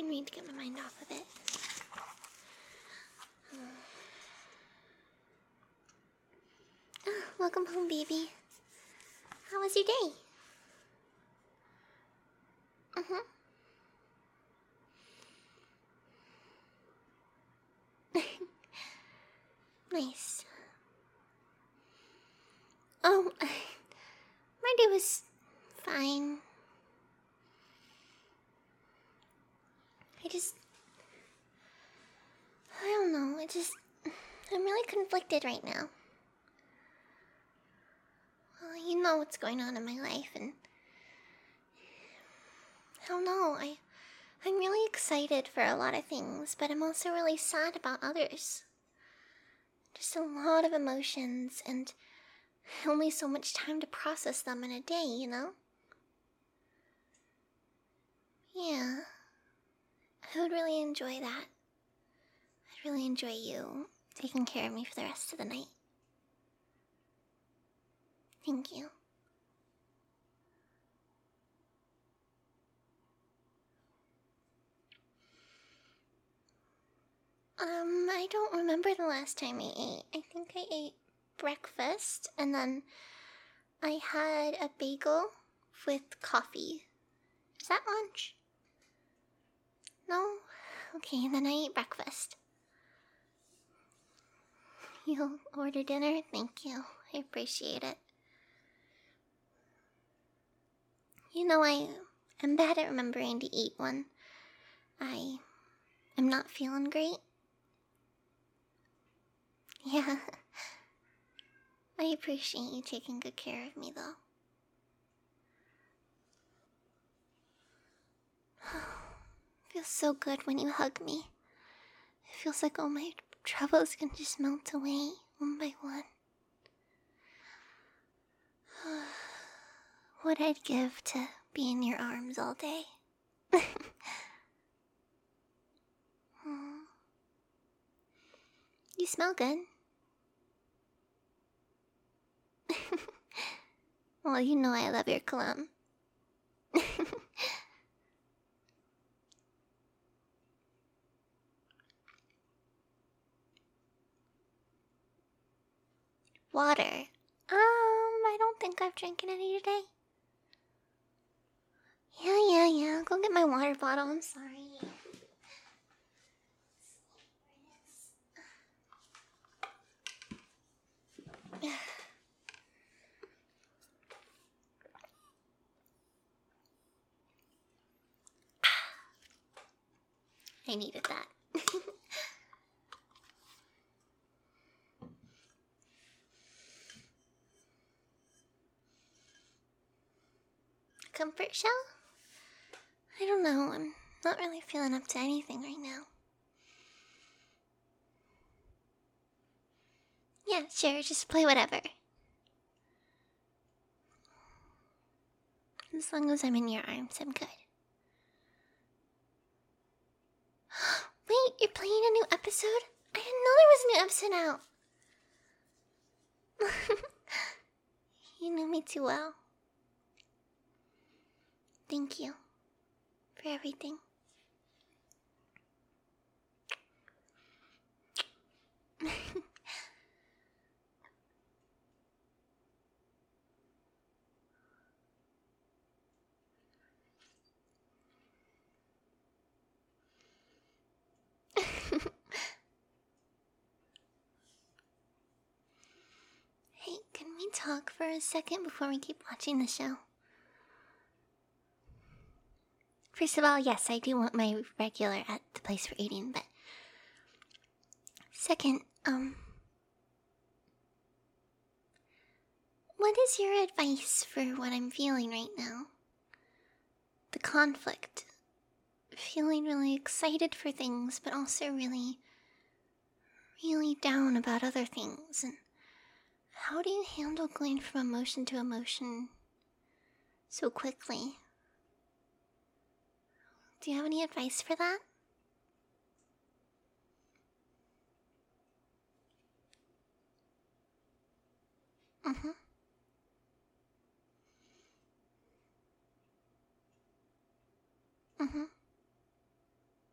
need to get my mind off of it. Welcome home, baby. How was your day? Nice. Oh, my day was fine. I don't know, I'm really conflicted right now. Well, you know what's going on in my life, and I don't know, I'm really excited for a lot of things, but I'm also really sad about others. Just a lot of emotions, and only so much time to process them in a day, you know? Yeah. I would really enjoy that. I'd really enjoy you taking care of me for the rest of the night. Thank you. I don't remember the last time I ate. I think I ate breakfast, and then I had a bagel with coffee. Is that lunch? No? Okay, then I ate breakfast. You'll order dinner? Thank you. I appreciate it. You know, I am bad at remembering to eat when I am not feeling great. Yeah. I appreciate you taking good care of me, though. Feels so good when you hug me. It feels like all my troubles can just melt away one by one. What I'd give to be in your arms all day. You smell good. Well, you know I love your cologne. Water. I don't think I've drinking any today. Yeah. Go get my water bottle. I'm sorry. I needed that. Comfort shell? I don't know. I'm not really feeling up to anything right now. Yeah, sure. Just play whatever. As long as I'm in your arms, I'm good. Wait, you're playing a new episode? I didn't know there was a new episode out. You knew me too well. Thank you for everything. Hey, can we talk for a second before we keep watching the show? First of all, yes, I do want my regular at the place for eating, but... Second, what is your advice for what I'm feeling right now? The conflict. Feeling really excited for things, but also really down about other things. And how do you handle going from emotion to emotion so quickly? Do you have any advice for that? Mm-hmm. Mm-hmm.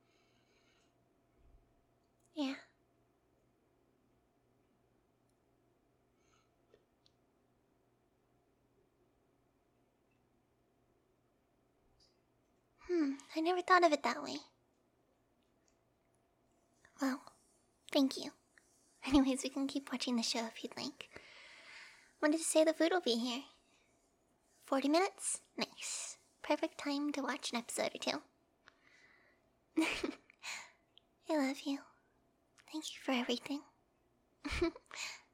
I never thought of it that way. Well, thank you. Anyways, we can keep watching the show if you'd like. When did you say the food will be here? 40 minutes? Nice. Perfect time to watch an episode or two. I love you. Thank you for everything.